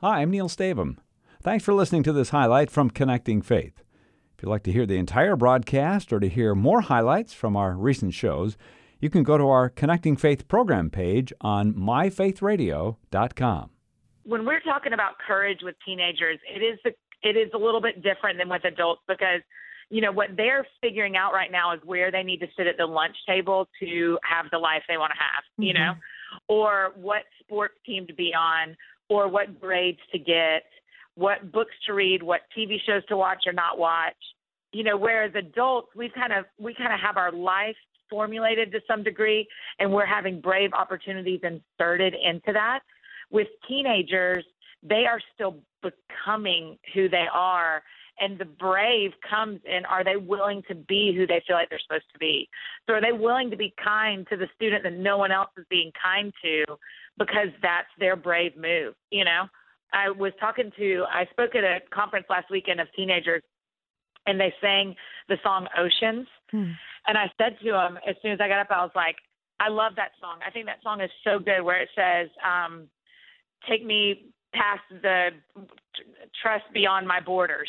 Hi, I'm Neil Stavum. Thanks for listening to this highlight from Connecting Faith. If you'd like to hear the entire broadcast or to hear more highlights from our recent shows, you can go to our Connecting Faith program page on myfaithradio.com. When we're talking about courage with teenagers, it is a little bit different than with adults because, what they're figuring out right now is where they need to sit at the lunch table to have the life they want to have, or what sports team to be on, or what grades to get, what books to read, what TV shows to watch or not watch. Whereas adults, we kind of have our life formulated to some degree, and we're having brave opportunities inserted into that. With teenagers, they are still becoming who they are, and the brave comes in, are they willing to be who they feel like they're supposed to be? So are they willing to be kind to the student that no one else is being kind to because that's their brave move? I spoke at a conference last weekend of teenagers, and they sang the song Oceans. And I said to them, as soon as I got up, I was like, I love that song. I think that song is so good where it says, take me past the trust beyond my borders,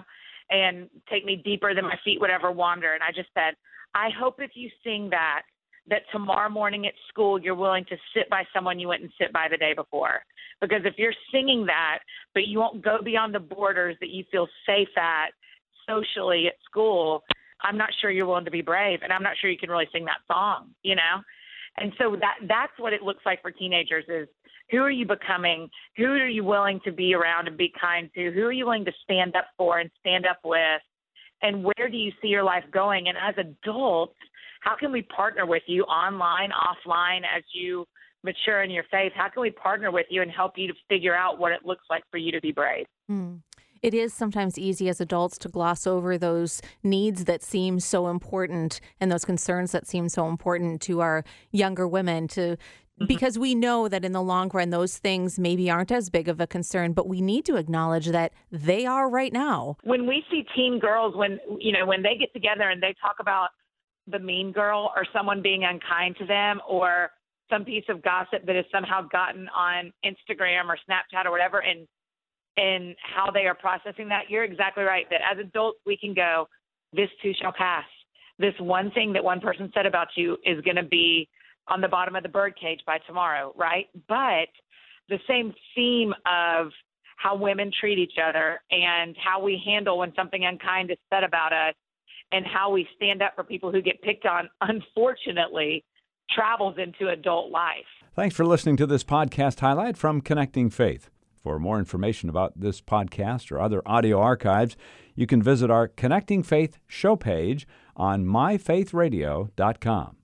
and take me deeper than my feet would ever wander. And I just said, I hope if you sing that tomorrow morning at school, you're willing to sit by someone you wouldn't sit by the day before. Because if you're singing that, but you won't go beyond the borders that you feel safe at socially at school, I'm not sure you're willing to be brave. And I'm not sure you can really sing that song, And so that's what it looks like for teenagers is, who are you becoming? Who are you willing to be around and be kind to? Who are you willing to stand up for and stand up with? And where do you see your life going? And as adults, how can we partner with you online, offline, as you mature in your faith? How can we partner with you and help you to figure out what it looks like for you to be brave? It is sometimes easy as adults to gloss over those needs that seem so important and those concerns that seem so important to our younger women because we know that in the long run, those things maybe aren't as big of a concern, but we need to acknowledge that they are right now. When we see teen girls, when they get together and they talk about the mean girl or someone being unkind to them or some piece of gossip that has somehow gotten on Instagram or Snapchat or whatever, and how they are processing that, you're exactly right, that as adults we can go, this too shall pass. This one thing that one person said about you is going to be on the bottom of the birdcage by tomorrow, right? But the same theme of how women treat each other and how we handle when something unkind is said about us and how we stand up for people who get picked on, unfortunately, travels into adult life. Thanks for listening to this podcast highlight from Connecting Faith. For more information about this podcast or other audio archives, you can visit our Connecting Faith show page on myfaithradio.com.